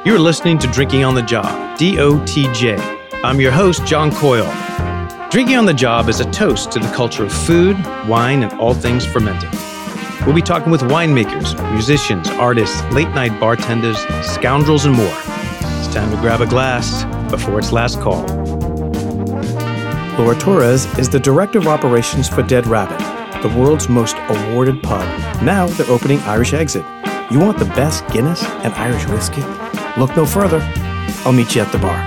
You're listening to Drinking on the Job, DOTJ. I'm your host, John Coyle. Drinking on the Job is a toast to the culture of food, wine, and all things fermenting. We'll be talking with winemakers, musicians, artists, late-night bartenders, scoundrels, and more. It's time to grab a glass before it's last call. Laura Torres is the Director of Operations for Dead Rabbit, the world's most awarded pub. Now they're opening Irish Exit. You want the best Guinness and Irish whiskey? Look no further. I'll meet you at the bar.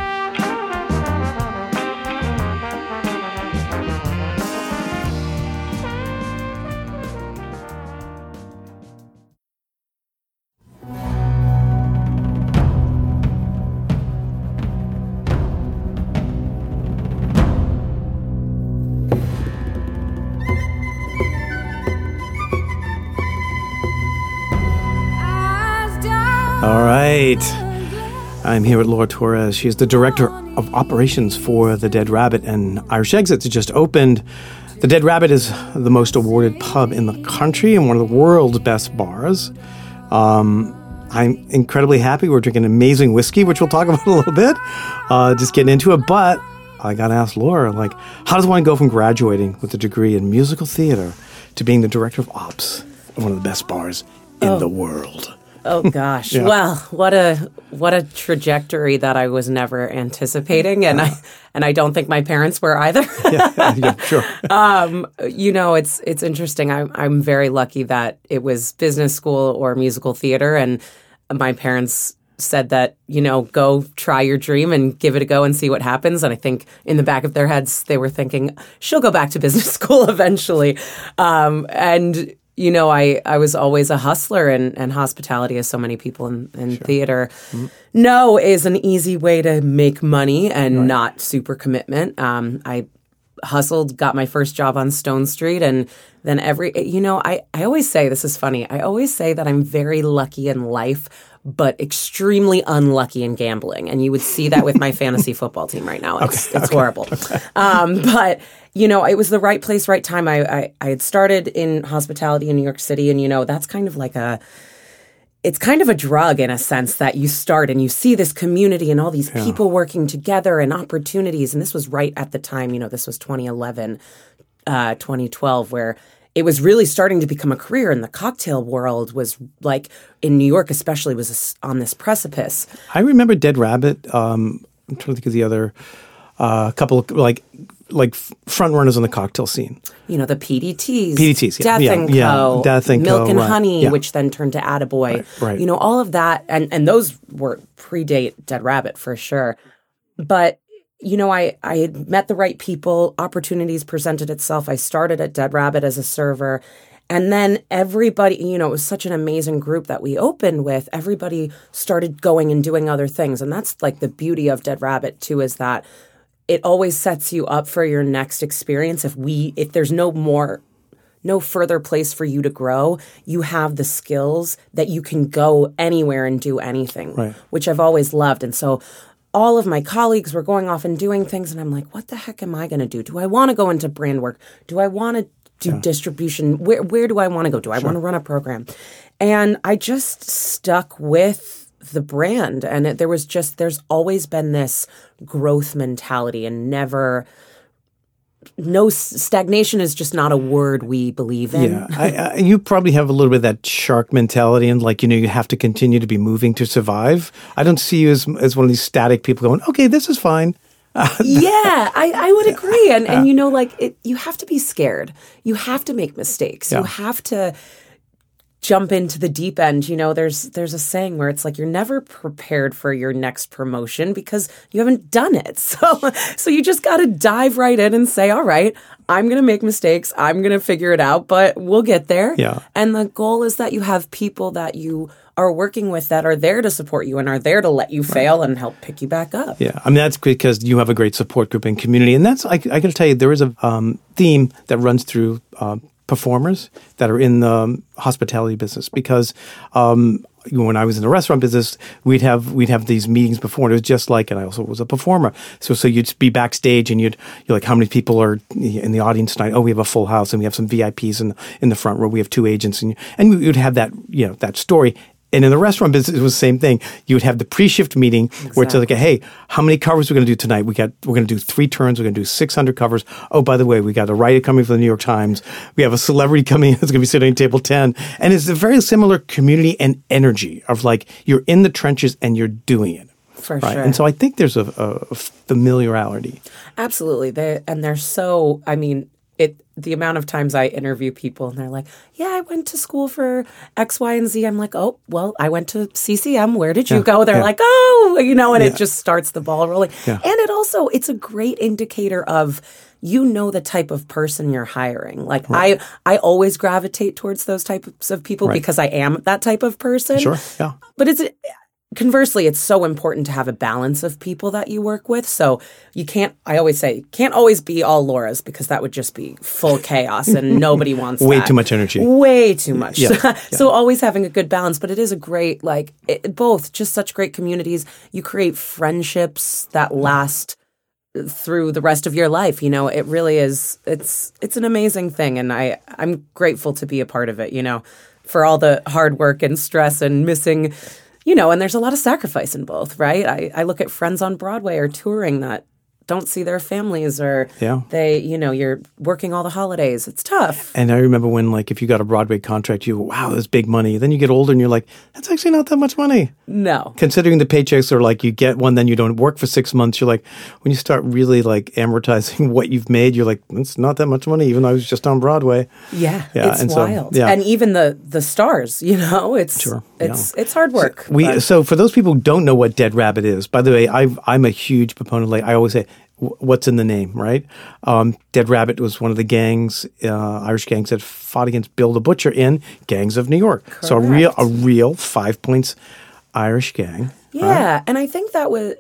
All right. I'm here with Laura Torres. She is the Director of Operations for the Dead Rabbit, and Irish Exit just opened. The Dead Rabbit is the most awarded pub in the country and one of the world's best bars. I'm incredibly happy. We're drinking amazing whiskey, which we'll talk about a little bit, just getting into it. But I got to ask Laura, how does one go from graduating with a degree in musical theater to being the Director of Ops of one of the best bars in the world? Oh gosh. Yeah. Well, what a trajectory that I was never anticipating, and I don't think my parents were either. Yeah, sure. It's interesting. I'm very lucky that it was business school or musical theater, and my parents said that, go try your dream and give it a go and see what happens. And I think in the back of their heads, they were thinking, she'll go back to business school eventually. I was always a hustler, and hospitality, as so many people in sure. theater know, is an easy way to make money and not super commitment. I hustled, got my first job on Stone Street, and then I always say, this is funny, I always say that I'm very lucky in life, but extremely unlucky in gambling. And you would see that with my fantasy football team right now. It's horrible. But, it was the right place, right time. I had started in hospitality in New York City, and, that's kind of like it's kind of a drug in a sense that you start and you see this community and all these people working together and opportunities. And this was right at the time, this was 2011, 2012, where it was really starting to become a career, and the cocktail world was, like, in New York especially, was on this precipice. I remember Dead Rabbit. I'm trying to think of the other couple of, like front runners on the cocktail scene. The PDTs. PDTs, yeah. Death and Co. Yeah, Death and Milk Co. and right. Honey, yeah. which then turned to Attaboy. Right. All of that. And those were predate Dead Rabbit for sure. But I had met the right people, opportunities presented itself. I started at Dead Rabbit as a server. And then everybody, it was such an amazing group that we opened with. Everybody started going and doing other things. And that's like the beauty of Dead Rabbit too, is that it always sets you up for your next experience. If there's no further place for you to grow, you have the skills that you can go anywhere and do anything, which I've always loved. And so all of my colleagues were going off and doing things, and I'm like, what the heck am I going to do? Do I want to go into brand work? Do I want to do distribution? Where do I want to go? Do I want to run a program? And I just stuck with the brand, and there's always been this growth mentality, and no stagnation is just not a word we believe in. Yeah, you probably have a little bit of that shark mentality, and you have to continue to be moving to survive. I don't see you as one of these static people going, okay, this is fine. Yeah, I would agree. And you have to be scared. You have to make mistakes. You have to jump into the deep end. There's a saying where it's like you're never prepared for your next promotion because you haven't done it. So you just got to dive right in and say, all right, I'm going to make mistakes. I'm going to figure it out, but we'll get there. Yeah. And the goal is that you have people that you are working with that are there to support you and are there to let you fail and help pick you back up. Yeah. I mean, that's because you have a great support group and community. And that's, I got to tell you, there is a theme that runs through performers that are in the hospitality business, because when I was in the restaurant business, we'd have these meetings before, and it was just like, and I also was a performer. So you'd be backstage, and you're like, how many people are in the audience tonight? Oh, we have a full house, and we have some VIPs in the front row. We have 2 agents, and we would have that, that story. And in the restaurant business, it was the same thing. You would have the pre-shift meeting where it's like, hey, how many covers we're going to do tonight? We're going to do 3 turns. We're going to do 600 covers. Oh, by the way, we got a writer coming from the New York Times. We have a celebrity coming in that's going to be sitting at table 10. And it's a very similar community and energy of like, you're in the trenches and you're doing it. For right? sure. And so I think there's a familiarity. Absolutely. They're so, I mean, the amount of times I interview people and they're like, yeah, I went to school for X, Y, and Z. I'm like, oh, well, I went to CCM. Where did you go? They're like, oh, and it just starts the ball rolling. Yeah. And it's a great indicator of, the type of person you're hiring. Like I always gravitate towards those types of people because I am that type of person. Sure, yeah. But conversely, it's so important to have a balance of people that you work with. So I always say, can't always be all Laura's because that would just be full chaos and nobody wants Way that. too much energy. Way too much. Yeah. So always having a good balance. But it is a great, both just such great communities. You create friendships that last through the rest of your life. It really is, it's an amazing thing. And I'm grateful to be a part of it, for all the hard work and stress and missing and there's a lot of sacrifice in both, right? I look at friends on Broadway or touring that don't see their families or they, you're working all the holidays. It's tough. And I remember when, if you got a Broadway contract, you go, wow, that's big money. Then you get older and you're like, that's actually not that much money. No. Considering the paychecks are you get one, then you don't work for 6 months. You're like, when you start really amortizing what you've made, you're like, it's not that much money, even though I was just on Broadway. Yeah, it's wild. And even the stars, it's sure, it's hard work. So for those people who don't know what Dead Rabbit is, by the way, I'm a huge proponent. I always say, what's in the name, right? Dead Rabbit was one of the gangs, Irish gangs that fought against Bill the Butcher in Gangs of New York. Correct. So a real 5 Points Irish gang. Yeah, and I think that was,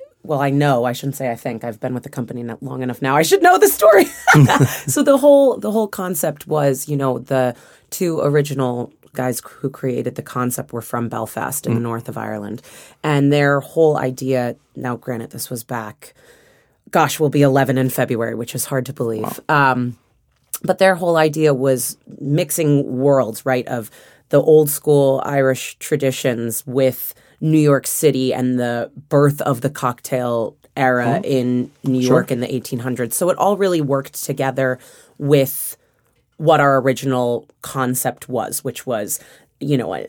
I shouldn't say I think. I've been with the company not long enough now. I should know the story. So the whole concept was, the 2 original guys who created the concept were from Belfast in the north of Ireland. And their whole idea, now granted this was back, we'll be 11 in February, which is hard to believe. Wow. But their whole idea was mixing worlds, right, of the old school Irish traditions with New York City and the birth of the cocktail era in New York in the 1800s. So it all really worked together with what our original concept was, which was, a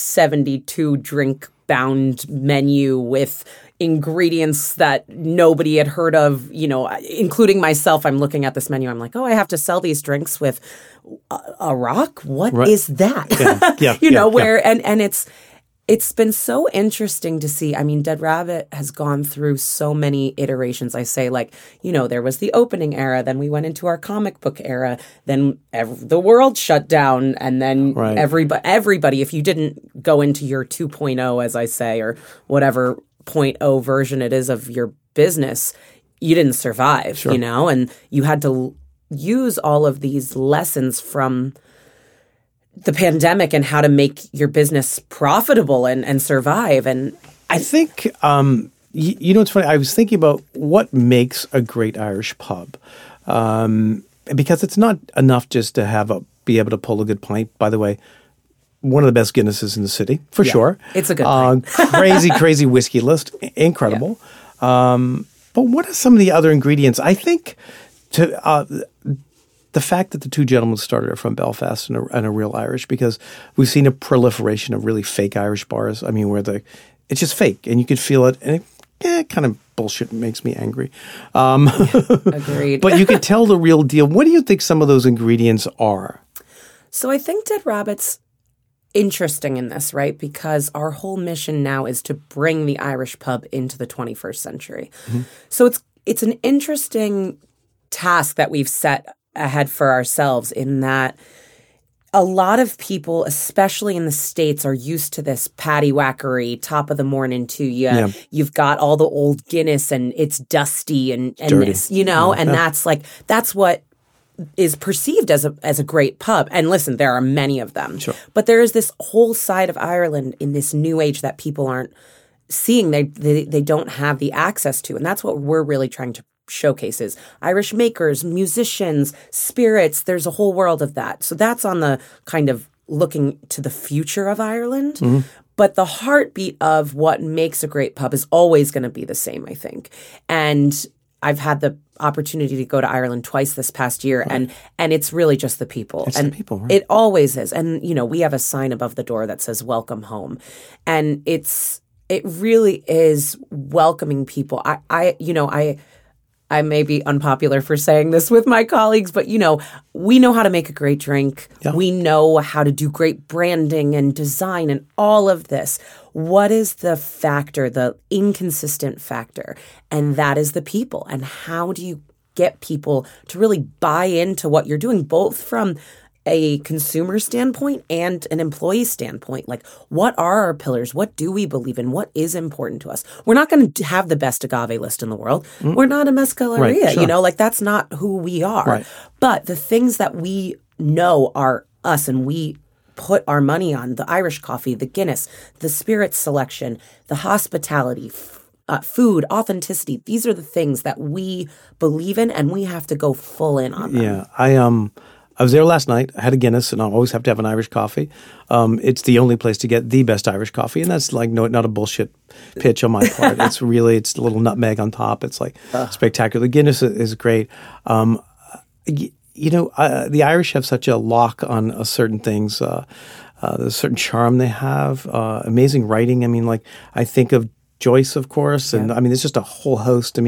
72 drink bound menu with ingredients that nobody had heard of, including myself. I'm looking at this menu. I'm like, I have to sell these drinks with a rock? What is that? And it's been so interesting to see. I mean, Dead Rabbit has gone through so many iterations. I say, there was the opening era, then we went into our comic book era, then the world shut down, and then everybody, if you didn't go into your 2.0, as I say, or whatever 0.0 version it is of your business, you didn't survive, and you had to use all of these lessons from the pandemic and how to make your business profitable and survive. And I think, it's funny. I was thinking about what makes a great Irish pub. Because it's not enough just to be able to pull a good pint. By the way, one of the best Guinnesses in the city, for sure. It's a good pint. Crazy whiskey list. Incredible. Yeah. But what are some of the other ingredients? I think the fact that the 2 gentlemen started are from Belfast and are real Irish, because we've seen a proliferation of really fake Irish bars. I mean, where it's just fake and you could feel it, and it kind of bullshit makes me angry. Agreed. But you can tell the real deal. What do you think some of those ingredients are? So I think Dead Rabbit's interesting in this, right? Because our whole mission now is to bring the Irish pub into the 21st century. Mm-hmm. So it's an interesting task that we've set ahead for ourselves, in that a lot of people, especially in the States, are used to this paddywhackery, top of the morning to you. Yeah. You've got all the old Guinness and it's dusty and this, and that's what is perceived as a great pub. And listen, there are many of them. Sure. But there is this whole side of Ireland in this new age that people aren't seeing. They don't have the access to. And that's what we're really trying to showcases. Irish makers, musicians, spirits, there's a whole world of that. So that's on the kind of looking to the future of Ireland. Mm-hmm. But the heartbeat of what makes a great pub is always going to be the same, I think. And I've had the opportunity to go to Ireland twice this past year, and it's really just the people. It's and the people, right? It always is. And, we have a sign above the door that says welcome home. And it really is welcoming people. I may be unpopular for saying this with my colleagues, but, we know how to make a great drink. Yeah. We know how to do great branding and design and all of this. What is the factor, the inconsistent factor? And that is the people. And how do you get people to really buy into what you're doing, both from a consumer standpoint and an employee standpoint? Like, what are our pillars? What do we believe in? What is important to us? We're not going to have the best agave list in the world. We're not a mezcaleria, Right, sure. That's not who we are. Right. But the things that we know are us and we put our money on, the Irish coffee, the Guinness, the spirit selection, the hospitality, food, authenticity. These are the things that we believe in, and we have to go full in on them. Yeah, I was there last night. I had a Guinness, and I always have to have an Irish coffee. It's the only place to get the best Irish coffee, and that's not a bullshit pitch on my part. It's a little nutmeg on top. It's spectacular. The Guinness is great. The Irish have such a lock on certain things. There's a certain charm they have. Amazing writing. I mean, I think of Joyce, of course, and there's just a whole host.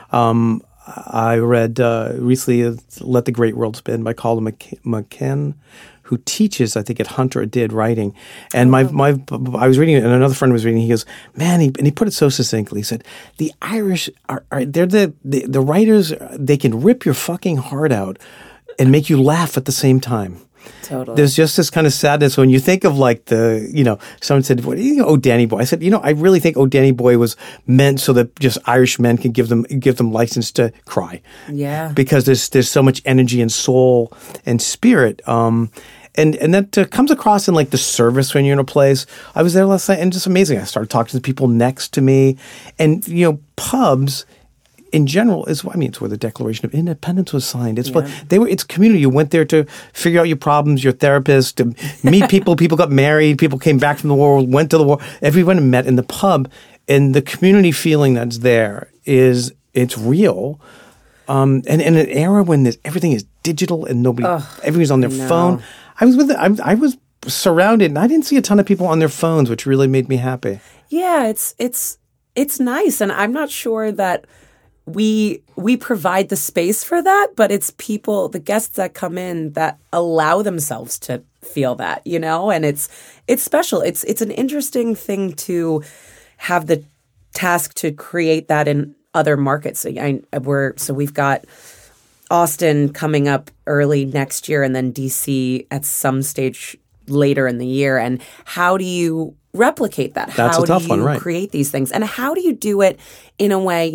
I read recently Let the Great World Spin by Colin McKen, who teaches, I think, at Hunter did writing. And I was reading it, and another friend was reading. He goes, man, and he put it so succinctly. He said, the Irish they're the writers. They can rip your fucking heart out and make you laugh at the same time. Totally. There's just this kind of sadness when you think of someone said, "Oh, Danny Boy." I said, I really think "Oh, Danny Boy" was meant so that just Irish men can give them license to cry. Yeah. Because there's so much energy and soul and spirit. And that comes across in the service when you're in a place. I was there last night and just amazing. I started talking to the people next to me, and pubs in general it's where the Declaration of Independence was signed. It's it's community. You went there to figure out your problems, your therapist, to meet people. People got married. People came back from the war, went to the war. Everyone met in the pub, and the community feeling that's there it's real. And in an era when everything is digital and everybody's on their phone. I was surrounded, and I didn't see a ton of people on their phones, which really made me happy. Yeah, it's nice, and I'm not sure that we provide the space for that, but it's people, the guests that come in, that allow themselves to feel that, and it's special. It's an interesting thing to have the task to create that in other markets. So we've got Austin coming up early next year, and then DC at some stage later in the year. And how do you replicate that? That's a tough one, right? How do you create these things? And how do you do it in a way,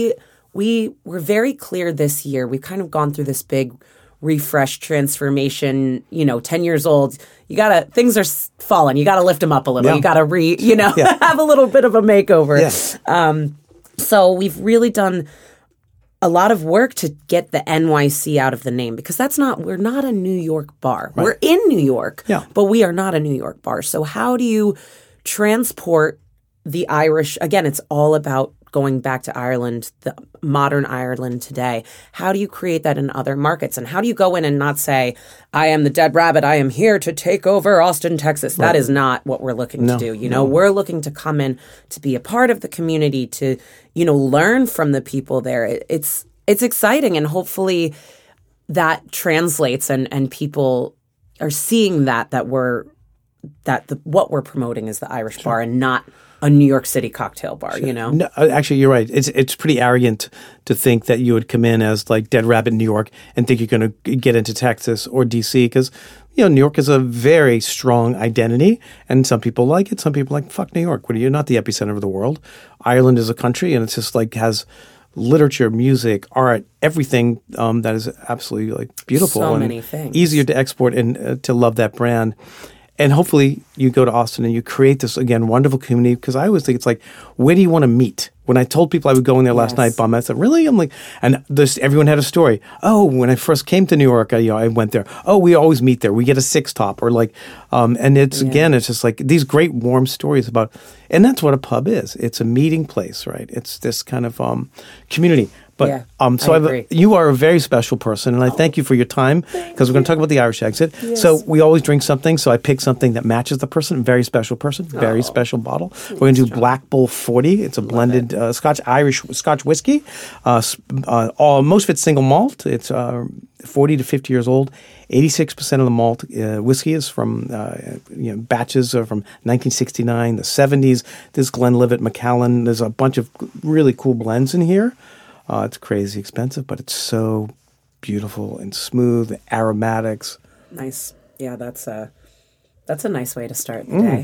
we were very clear this year. We've kind of gone through this big refresh transformation, 10 years old. Things are falling. You got to lift them up a little. Yeah. You got to have a little bit of a makeover. Yeah. So we've really done a lot of work to get the NYC out of the name, because we're not a New York bar. Right. We're in New York, but we are not a New York bar. So how do you transport the Irish? Again, it's all about going back to Ireland, the modern Ireland today. How do you create that in other markets? And how do you go in and not say, I am the Dead Rabbit, I am here to take over Austin, Texas? Right. That is not what we're looking to do. We're looking to come in to be a part of the community, to, learn from the people there. It's exciting, and hopefully that translates and people are seeing what we're promoting is the Irish bar and not a New York City cocktail bar, No, actually, you're right. It's pretty arrogant to think that you would come in as Dead Rabbit New York and think you're going to get into Texas or DC, because New York is a very strong identity, and some people like it. Some people like, fuck New York. You're not the epicenter of the world. Ireland is a country, and it's just has literature, music, art, everything that is absolutely beautiful. So and many things. Easier to export and to love that brand. And hopefully you go to Austin and you create this, again, wonderful community, because I always think it's where do you want to meet When I told people I would go in there last night by myself, really? I'm like, and everyone had a story. Oh, when I first came to New York, I went there. Oh, we always meet there. We get a six top or like, and it's again, it's just like these great warm stories about, and that's what a pub is. It's a meeting place, right? It's this kind of community. But so I agree. You are a very special person, and I thank you for your time because we're going to talk about the Irish exit. Yes. So we always drink something. So I pick something that matches the person. Very special person. Very special bottle. We're going to do Black Bull 40. It's a blended Scotch whiskey. Most of it's single malt. It's 40 to 50 years old. 86% of the malt whiskey is from batches are from 1969, the 70s. This Glenlivet Macallan. There's a bunch of really cool blends in here. It's crazy expensive, but it's so beautiful and smooth, the aromatics. Nice. Yeah, that's a nice way to start the day.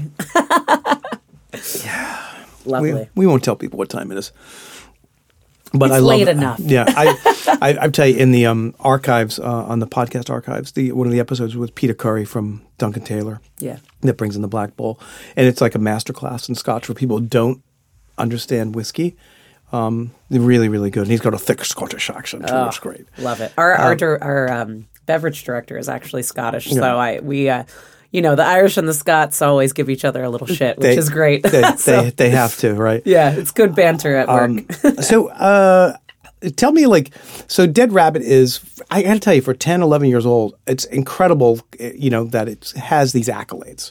Yeah. Lovely. We won't tell people what time it is. But it's I love late it. enough. Yeah. I tell you, in the archives, on the podcast archives, one of the episodes was Peter Curry from Duncan Taylor. Yeah. That brings in the Black Bull. And it's like a masterclass in Scotch for people who don't understand whiskey. They're really, really good. And he's got a thick Scottish accent too. It's great. Love it. Our beverage director is actually Scottish, so the Irish and the Scots always give each other a little shit, which is great. They have to, right? Yeah, it's good banter at work. So tell me, so Dead Rabbit is, I got to tell you, for 10, 11 years old, it's incredible, that it has these accolades.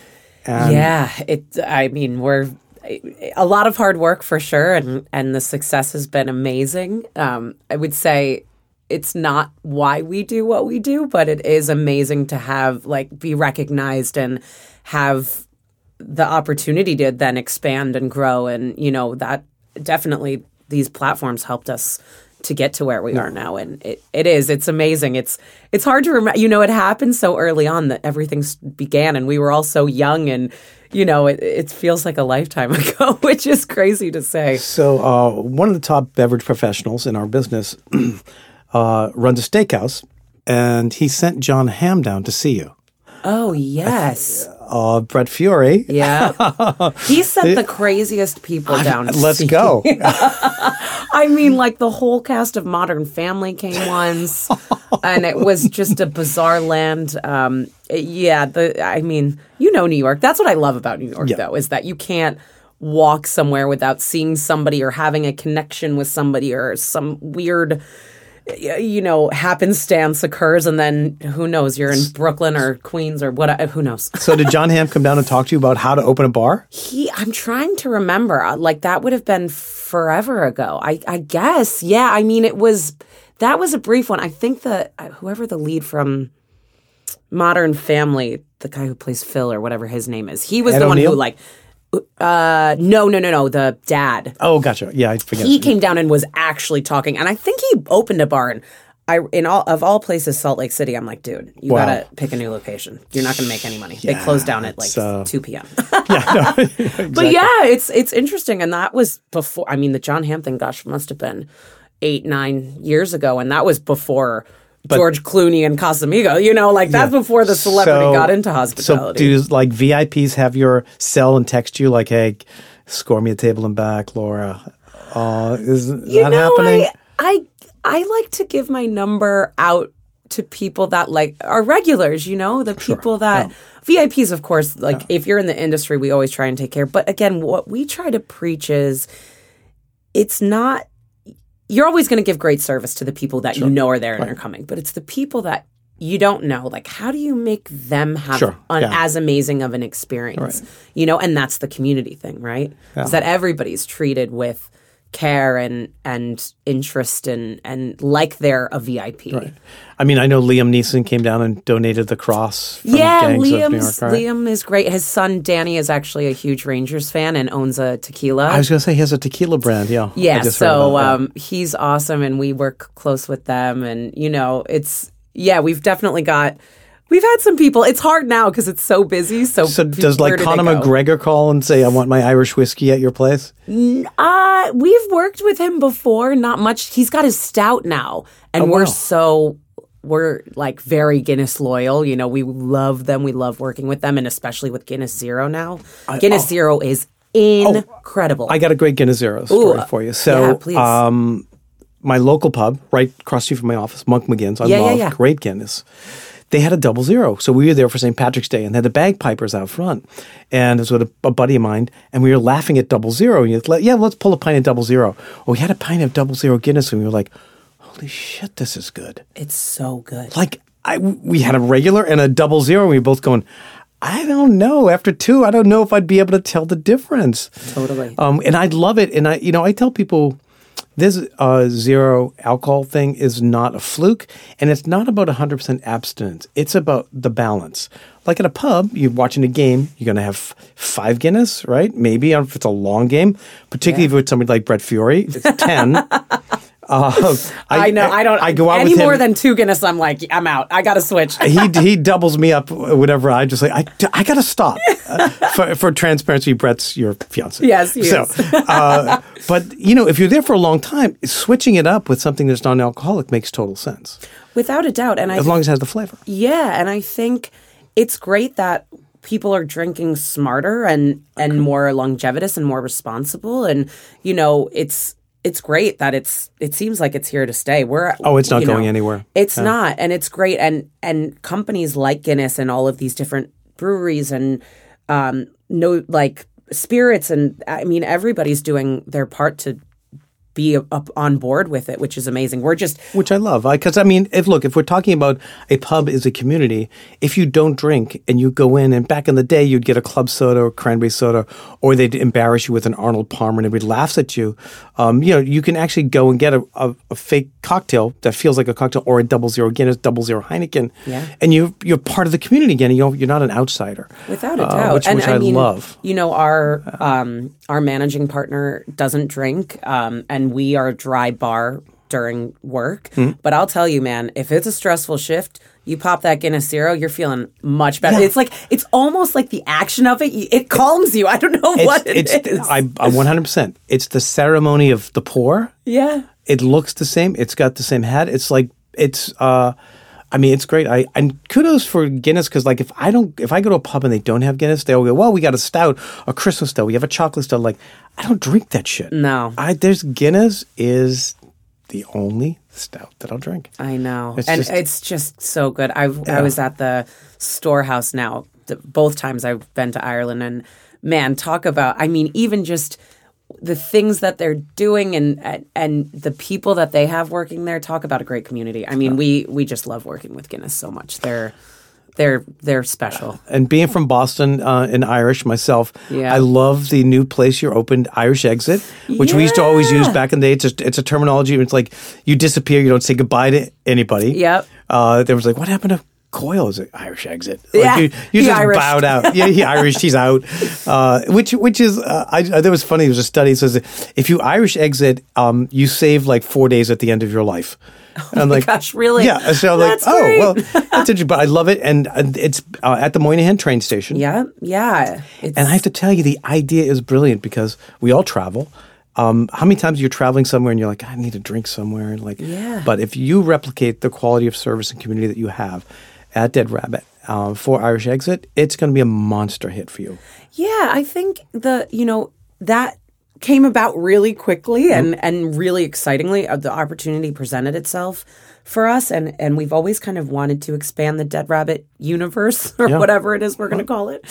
We're a lot of hard work for sure, and the success has been amazing. I would say it's not why we do what we do, but it is amazing to have be recognized and have the opportunity to then expand and grow. And that definitely these platforms helped us to get to where we are now. And it's amazing. It's hard to remember, it happened so early on that everything began, and we were all so young, and it feels like a lifetime ago, which is crazy to say. So one of the top beverage professionals in our business runs a steakhouse, and he sent John Hamm down to see you. Oh, yes. Brett Fury. Yeah. He sent the craziest people down to Let's see go. I mean, the whole cast of Modern Family came once, and it was just a bizarre land. New York. That's what I love about New York, though, is that you can't walk somewhere without seeing somebody or having a connection with somebody, or some weird happenstance occurs, and then who knows, you're in Brooklyn or Queens or what, who knows. So did John Hamm come down and talk to you about how to open a bar? I'm trying to remember, that would have been forever ago. I guess. Yeah. I mean, that was a brief one. I think whoever the lead from Modern Family, the guy who plays Phil or whatever his name is, he was Ed the one O'Neill? who no, the dad. Oh, gotcha. Yeah, I forget. He came down and was actually talking, and I think he opened a bar. And in all places, Salt Lake City, I'm like, dude, you gotta pick a new location. You're not gonna make any money. They close down at 2 p.m. Exactly. But yeah, it's interesting, and that was before. I mean, the John Hamm thing, gosh, must have been 8-9 years ago, and that was before George Clooney and Casamigo, that's before the celebrity got into hospitality. So do VIPs have your cell and text you hey, score me a table and back, Laura? Is that happening? I like to give my number out to people that are regulars, the people that VIPs, of course, if you're in the industry, we always try and take care. But again, what we try to preach is it's not, you're always going to give great service to the people that are there and are coming, but it's the people that you don't know. How do you make them have as amazing of an experience? Right. And that's the community thing, right? Is that everybody's treated with care and interest and like they're a VIP. Right. I mean, I know Liam Neeson came down and donated the cross from Gangs of New York. Liam is great. His son, Danny, is actually a huge Rangers fan and owns a tequila. I was going to say he has a tequila brand, yeah. Yeah, so he's awesome, and we work close with them. And, we've definitely we've had some people. It's hard now because it's so busy. So does Conor McGregor call and say, I want my Irish whiskey at your place? We've worked with him before, not much. He's got his stout now, and we're very Guinness loyal. We love them. We love working with them, and especially with Guinness Zero now. Guinness Zero is incredible. I got a great Guinness Zero story for you. So, yeah, please. My local pub, right across the street from my office, Monk McGinn's, I love great Guinness. They had a 00. So we were there for St. Patrick's Day and they had the bagpipers out front. And it was with a buddy of mine, and we were laughing at 00. And let's pull a pint of 00. Well, we had a pint of 00 Guinness, and we were like, holy shit, this is good. It's so good. Like, we had a regular and a 00, and we were both going, I don't know. After 2, I don't know if I'd be able to tell the difference. Totally. And I'd love it. And I tell people, this zero alcohol thing is not a fluke, and it's not about 100% abstinence. It's about the balance. Like at a pub, you're watching a game, you're going to have 5 Guinness, right? Maybe if it's a long game, particularly if it's somebody like Brett Fury, it's 10. I know. I go out any with him. More than 2 Guinness, I'm like, I'm out. I got to switch. he doubles me up, whatever. I just like, I got to stop. For transparency, Brett's your fiance. Yes, he is. But, if you're there for a long time, switching it up with something that's non-alcoholic makes total sense. Without a doubt. And as long as it has the flavor. Yeah, and I think it's great that people are drinking smarter and more longevitous and more responsible. And, it's great that it seems like it's here to stay. It's not going anywhere. It's not, and it's great. And companies like Guinness and all of these different breweries and spirits, and I mean everybody's doing their part to be up on board with it, which is amazing. Which I love. Because, if we're talking about a pub as a community, if you don't drink and you go in, and back in the day, you'd get a club soda or cranberry soda, or they'd embarrass you with an Arnold Palmer and everybody laughs at you. You can actually go and get a fake cocktail that feels like a cocktail, or a 00 Guinness, 00 Heineken. Yeah. And you're part of the community again. You're not an outsider. Without a doubt. Which I love. Our managing partner doesn't drink, and we are a dry bar during work. But I'll tell you, man, if it's a stressful shift, you pop that Guinness Zero, you're feeling much better. Yeah. It's almost like the action of it. It calms you. I don't know what it is. I 100%. It's the ceremony of the pour. Yeah. It looks the same. It's got the same head. It's great. And kudos for Guinness, because if I go to a pub and they don't have Guinness, they'll go, well, we got a stout, a Christmas stout, we have a chocolate stout. Like, I don't drink that shit. No. Guinness is the only stout that I'll drink. I know. It's just so good. I was at the Storehouse now, both times I've been to Ireland, and man, talk about, even just the things that they're doing and the people that they have working there, talk about a great community. We just love working with Guinness so much. They're special. And being from Boston and Irish myself, I love the new place you opened, Irish Exit, which we used to always use back in the day. It's a terminology. It's like you disappear, you don't say goodbye to anybody. Yep. There was like, what happened to Coyle? Is it Irish Exit? Like you just Irish. Bowed out. Yeah, he Irish. He's out. Which is that was funny. There was a study that says that if you Irish exit, you save like 4 days at the end of your life. And I'm like, gosh, really? Yeah. So I'm like, great. Well, that's interesting. But I love it, and it's at the Moynihan train station. Yeah. And I have to tell you, the idea is brilliant because we all travel. How many times you're traveling somewhere and you're like, I need a drink somewhere, and but if you replicate the quality of service and community that you have at Dead Rabbit for Irish Exit, it's going to be a monster hit for you. Yeah, I think that came about really quickly and really excitingly. The opportunity presented itself for us, and we've always kind of wanted to expand the Dead Rabbit universe or whatever it is we're going to call it.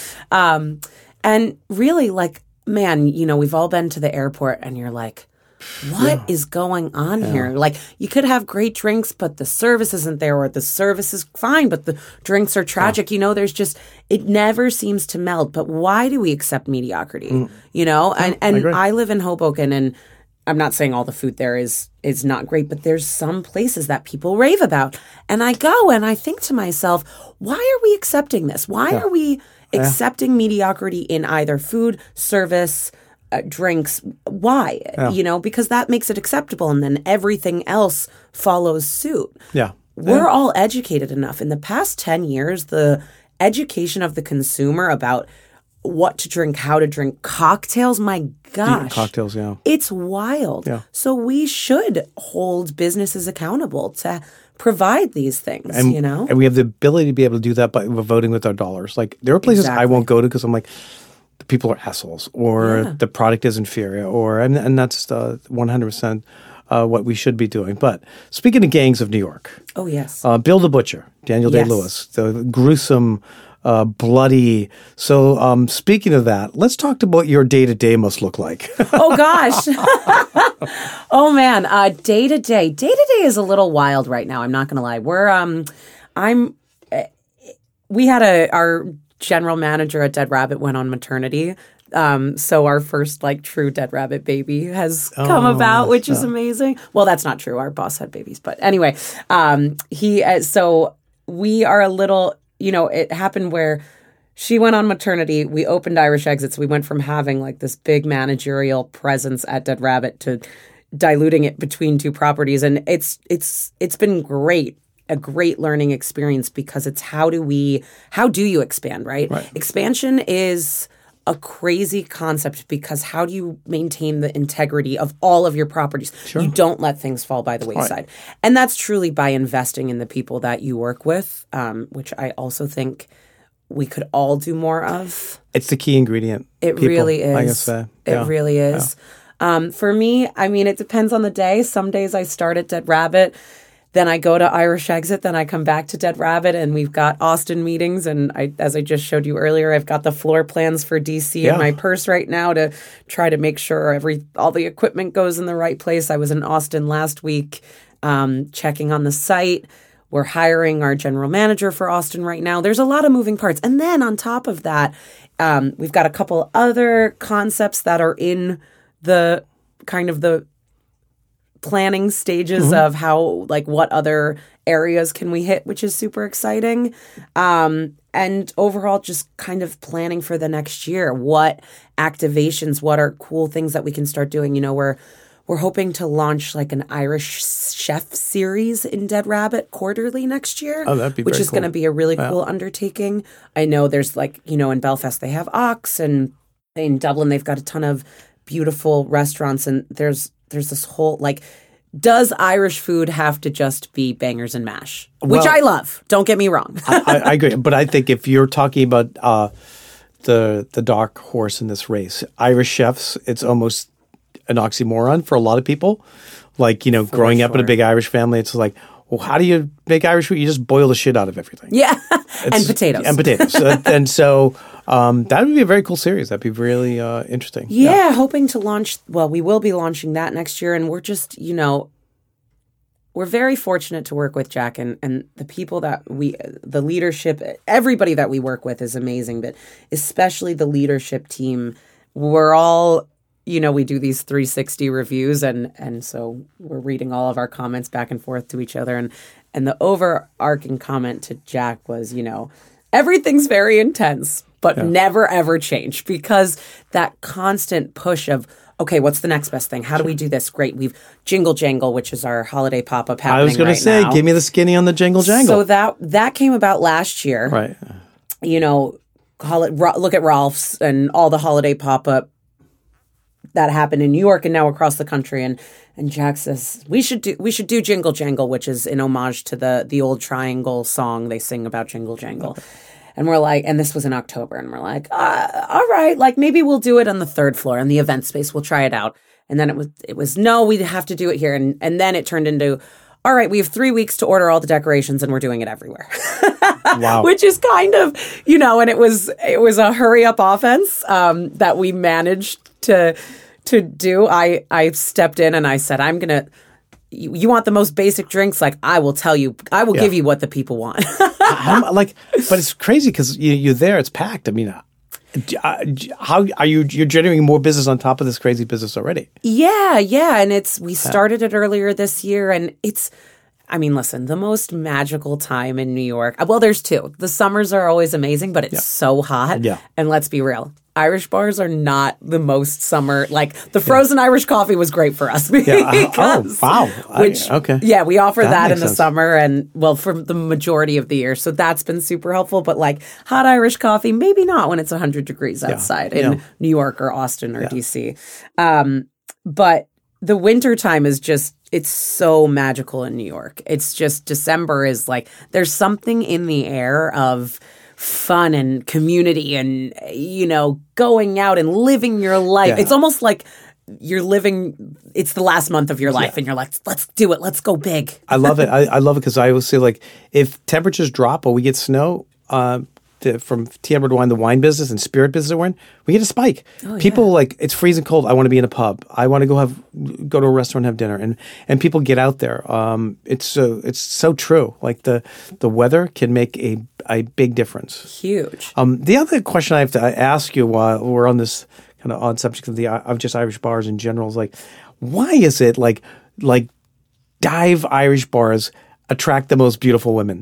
And really, man, we've all been to the airport and you're like, what is going on here? Like, you could have great drinks, but the service isn't there, or the service is fine, but the drinks are tragic. There's just, it never seems to meld. But why do we accept mediocrity? And I live in Hoboken, and I'm not saying all the food there is not great, but there's some places that people rave about. And I go and I think to myself, why are we accepting this? Why are we accepting mediocrity in either food, service, drinks? Why? Because that makes it acceptable, and then everything else follows suit. We're all educated enough. In the past 10 years, the education of the consumer about what to drink, how to drink, cocktails, my gosh. Cocktails, it's wild. So we should hold businesses accountable to provide these things, And we have the ability to be able to do that by voting with our dollars. Like, there are places I won't go to because I'm like, the people are assholes or the product is inferior, and that's 100% what we should be doing. But speaking of gangs of New York, oh yes, Bill the Butcher, Daniel Day-Lewis, the gruesome, bloody. So speaking of that, let's talk about what your day-to-day must look like. Oh gosh. Oh man, day-to-day is a little wild right now. I'm not going to lie. We had our general manager at Dead Rabbit went on maternity. So our first true Dead Rabbit baby has come about, which is amazing. Well, that's not true. Our boss had babies, but anyway, so we are a little, it happened where she went on maternity. We opened Irish Exits. We went from having this big managerial presence at Dead Rabbit to diluting it between two properties. And it's been great. A great learning experience because it's how do you expand, right? Expansion is a crazy concept because how do you maintain the integrity of all of your properties? Sure. You don't let things fall by the wayside. Right. And that's truly by investing in the people that you work with, which I also think we could all do more of. It's the key ingredient. It really is. It really is. For me, it depends on the day. Some days I start at Dead Rabbit. Then I go to Irish Exit, then I come back to Dead Rabbit, and we've got Austin meetings. And as I just showed you earlier, I've got the floor plans for DC in my purse right now to try to make sure all the equipment goes in the right place. I was in Austin last week checking on the site. We're hiring our general manager for Austin right now. There's a lot of moving parts. And then on top of that, we've got a couple other concepts that are in the kind of the planning stages of how, what other areas can we hit, which is super exciting. And overall, just kind of planning for the next year. What activations, what are cool things that we can start doing? We're hoping to launch an Irish chef series in Dead Rabbit quarterly next year. Oh, that'd be which is cool. Going to be a really cool undertaking. I know there's in Belfast they have Ox, and in Dublin they've got a ton of beautiful restaurants, and there's this whole does Irish food have to just be bangers and mash? Which I love. Don't get me wrong. I agree, but I think if you're talking about the dark horse in this race, Irish chefs, it's almost an oxymoron for a lot of people. Growing up in a big Irish family, it's well, how do you make Irish food? You just boil the shit out of everything. Yeah, and potatoes. And so that would be a very cool series. That'd be really interesting. Yeah, hoping to launch. Well, we will be launching that next year, and we're just, we're very fortunate to work with Jack and the people that the leadership, everybody that we work with is amazing, but especially the leadership team. We're all, we do these 360 reviews, and so we're reading all of our comments back and forth to each other, and the overarching comment to Jack was, everything's very intense, but never, ever change, because that constant push of, okay, what's the next best thing? How do we do this? Great. We've Jingle Jangle, which is our holiday pop-up happening right now. I was going to say, give me the skinny on the Jingle Jangle. So that came about last year. Right. Look at Ralph's and all the holiday pop-up that happened in New York and now across the country. And Jack says, we should do Jingle Jangle, which is in homage to the old Triangle song they sing about Jingle Jangle. Okay. And we're and this was in October, and we're all right, maybe we'll do it on the third floor in the event space. We'll try it out. And then it was no, we have to do it here. And then it turned into, all right, we have 3 weeks to order all the decorations, and we're doing it everywhere. Wow. Which is kind of, and it was a hurry up offense that we managed to do. I stepped in and I said, I'm going to, you want the most basic drinks? I will tell you, I will give you what the people want. But it's crazy because you're there, it's packed. I mean, how are you're generating more business on top of this crazy business already? Yeah. And we started it earlier this year, and listen, the most magical time in New York. Well, there's two. The summers are always amazing, but it's so hot. Yeah. And let's be real. Irish bars are not the most summer. The frozen Irish coffee was great for us. Oh, wow. Okay. Yeah, we offer that in the summer and, for the majority of the year. So that's been super helpful. But hot Irish coffee, maybe not when it's 100 degrees outside in New York or Austin or DC. But the winter time is it's so magical in New York. It's just December is there's something in the air of fun and community and, going out and living your life. Yeah. It's almost like it's the last month of your life and you're like, let's do it. Let's go big. I love it. I love it because I always say, like, if temperatures drop or we get snow, from T. Edward Wine, the wine business and spirit business that we're in, we get a spike. People like, it's freezing cold. I want to be in a pub. I want to go to a restaurant and have dinner. And people get out there. It's so true. Like the weather can make a big difference. Huge. The other question I have to ask you while we're on this kind of odd subject of just Irish bars in general is, like, why is it like dive Irish bars attract the most beautiful women?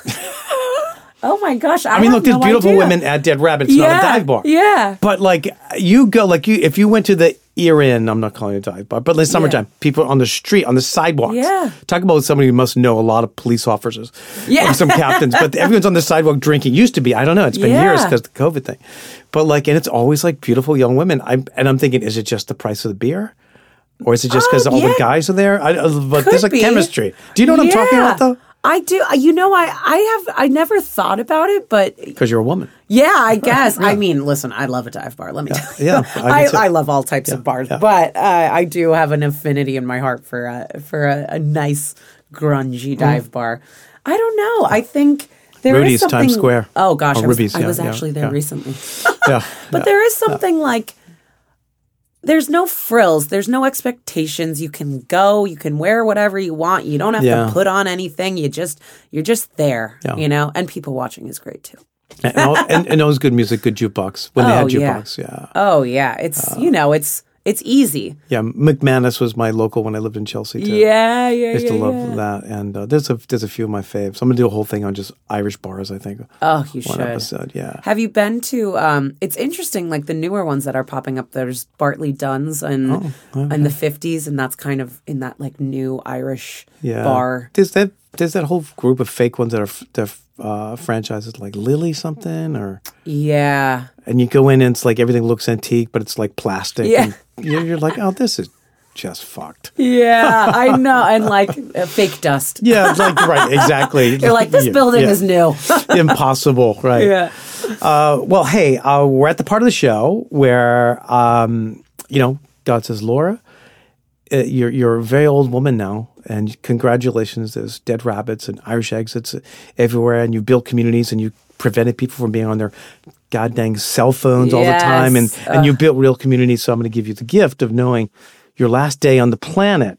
Oh my gosh! I mean, look, there's beautiful women at Dead Rabbit. It's not a dive bar. Yeah. But like if you went to the Ear Inn, I'm not calling it a dive bar, but in the summertime, people on the street, on the sidewalks. Yeah. Talk about somebody who must know a lot of police officers. Yeah. And some captains. But everyone's on the sidewalk drinking. Used to be. I don't know. It's been years because of the COVID thing. But like, and it's always like beautiful young women. I'm thinking, is it just the price of the beer? Or is it just because all the guys are there? But there's a chemistry. Do you know what I'm talking about, though? I do. I never thought about it, but because you're a woman. Yeah, I guess. I mean, listen, I love a dive bar. Let me tell you. Yeah, I love all types of bars, but I do have an affinity in my heart for a nice grungy dive bar. I don't know. I think there Rudy's, is something. Times Square. Oh gosh, I was yeah, actually there recently. But there is something like. There's no frills. There's no expectations. You can go. You can wear whatever you want. You don't have to put on anything. you're just there, And people watching is great too. and always good music, good jukebox when they had jukebox. Yeah. Oh yeah, it's it's easy. Yeah, McManus was my local when I lived in Chelsea too. Yeah. I used to love that, and there's a few of my faves. I'm gonna do a whole thing on just Irish bars. I think. Oh, you One should. episode, yeah. Have you been to? It's interesting, like the newer ones that are popping up. There's Bartley Dunn's and in the 50s, and that's kind of in that like new Irish bar. There's that whole group of fake ones that are franchises like Lily something or and you go in and it's like everything looks antique, but it's like plastic. Yeah. And you're like, oh, this is just fucked. Yeah, I know, and like fake dust. Yeah, like right, exactly. You're like, this building is new. Impossible, right? Yeah. Well, hey, we're at the part of the show where God says, Laura, you're a very old woman now, and congratulations. There's Dead Rabbits and Irish Exits everywhere, and you built communities, and you prevented people from being on their goddamn cell phones all the time, and you built real communities. So I'm going to give you the gift of knowing your last day on the planet,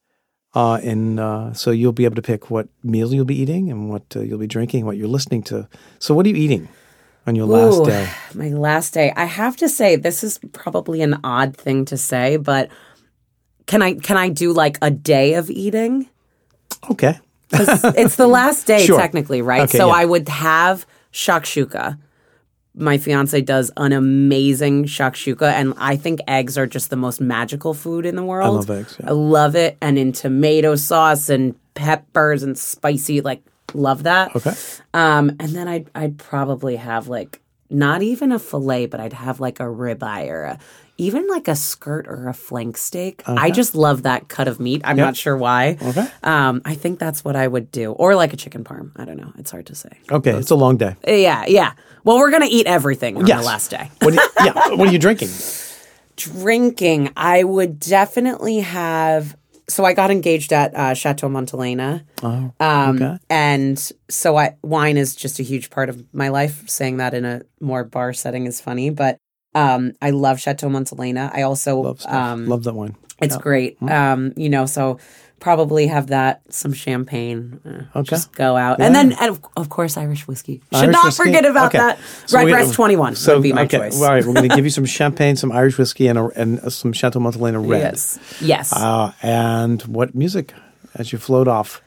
and so you'll be able to pick what meal you'll be eating and what you'll be drinking, what you're listening to. So what are you eating on your last day? My last day. I have to say, this is probably an odd thing to say, but can I do like a day of eating? Okay. It's the last day, technically, right? Okay, so I would have shakshuka. My fiance does an amazing shakshuka, and I think eggs are just the most magical food in the world. I love eggs. Yeah. I love it, and in tomato sauce and peppers and spicy, like love that. Okay. And then I'd probably have like not even a fillet, but I'd have like a ribeye or even like a skirt or a flank steak. Okay. I just love that cut of meat. I'm not sure why. Okay. I think that's what I would do. Or like a chicken parm. I don't know. It's hard to say. Okay. It's a long day. Yeah. Well, we're going to eat everything on the last day. What are you drinking? Drinking. I would definitely have... So I got engaged at Chateau Montelena. Oh, okay. And so wine is just a huge part of my life. Saying that in a more bar setting is funny, but I love Chateau Montelena. I also love that wine. It's great. So probably have that, some champagne. Just go out. And then, of course, Irish whiskey. Should not forget about that. So Redbreast 21 would be my choice. All right, we're going to give you some champagne, some Irish whiskey, and some Chateau Montelena Red. Yes. And what music as you float off?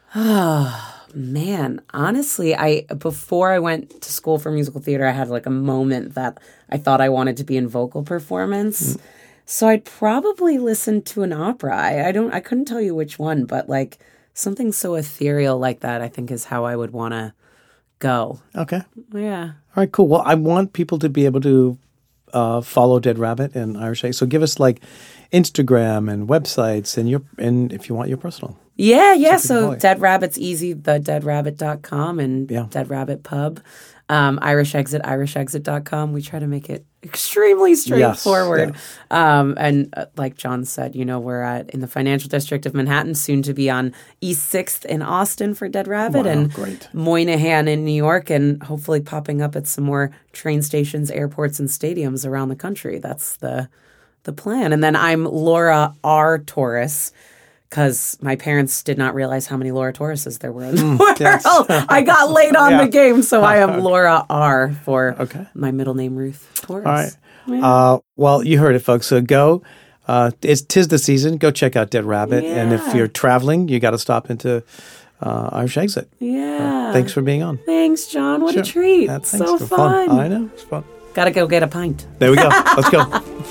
Oh, man. Honestly, before I went to school for musical theater, I had like a moment that I thought I wanted to be in vocal performance. So I'd probably listen to an opera. I couldn't tell you which one, but like something so ethereal like that, I think is how I would want to go. Okay. Yeah. All right, cool. Well, I want people to be able to follow Dead Rabbit and Irish Egg. So give us like Instagram and websites and if you want your personal. Yeah. So Dead Rabbit's easy, thedeadrabbit.com and Dead Rabbit Pub. irishexit.com. We try to make it extremely straightforward. Yes. And like John said, we're in the financial district of Manhattan, soon to be on East 6th in Austin for Dead Rabbit, and great. Moynihan in New York, and hopefully popping up at some more train stations, airports, and stadiums around the country. That's the plan. And then I'm Laura R. Torres, because my parents did not realize how many Laura Torreses there were in the world. Yes. I got late on the game, so I am Laura R. for my middle name, Ruth Torres. All right. Yeah. Well, you heard it, folks. So go. Tis the season. Go check out Dead Rabbit. Yeah. And if you're traveling, you got to stop into Irish Exit. Yeah. Thanks for being on. Thanks, John. What Sure. a treat. Thanks. So For fun. I know. It's fun. Got to go get a pint. There we go. Let's go.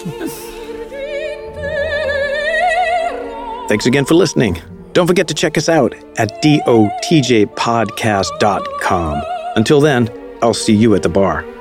Thanks again for listening. Don't forget to check us out at dotjpodcast.com. Until then, I'll see you at the bar.